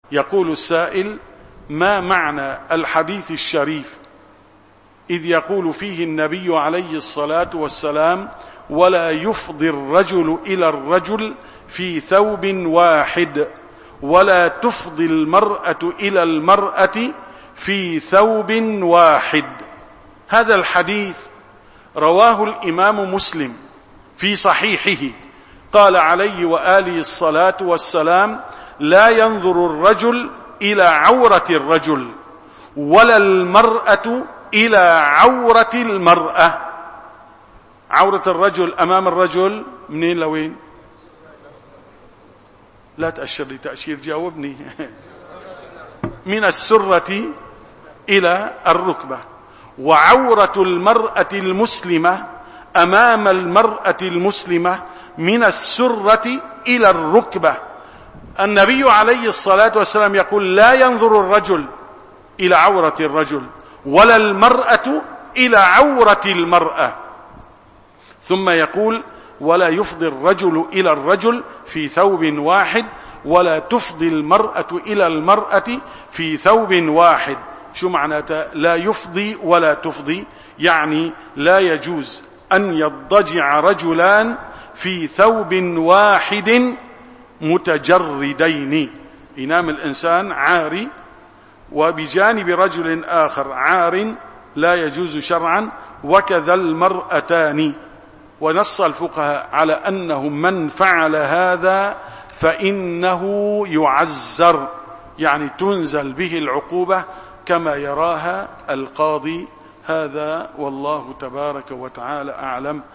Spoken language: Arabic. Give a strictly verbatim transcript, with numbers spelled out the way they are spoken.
يقول السائل: ما معنى الحديث الشريف إذ يقول فيه النبي عليه الصلاة والسلام: ولا يفضي الرجل إلى الرجل في ثوب واحد، ولا تفضي المرأة إلى المرأة في ثوب واحد؟ هذا الحديث رواه الإمام مسلم في صحيحه، قال عليه وآله الصلاة والسلام: لا ينظر الرجل إلى عورة الرجل، ولا المرأة إلى عورة المرأة. عورة الرجل أمام الرجل منين لوين؟ لا تأشر لي تأشير، جاوبني. من السرة إلى الركبة. وعورة المرأة المسلمة أمام المرأة المسلمة من السرة إلى الركبة. النبي عليه الصلاة والسلام يقول: لا ينظر الرجل إلى عورة الرجل، ولا المرأة إلى عورة المرأة. ثم يقول: ولا يفضي الرجل إلى الرجل في ثوب واحد، ولا تفضي المرأة إلى المرأة في ثوب واحد. شو معناته لا يفضي ولا تفضي؟ يعني لا يجوز أن يضجع رجلان في ثوب واحد متجردين. ينام الإنسان عاري وبجانب رجل آخر عار، لا يجوز شرعا، وكذا المرأتان. ونص الفقهاء على أنه من فعل هذا فإنه يعزر، يعني تنزل به العقوبة كما يراها القاضي. هذا والله تبارك وتعالى أعلم.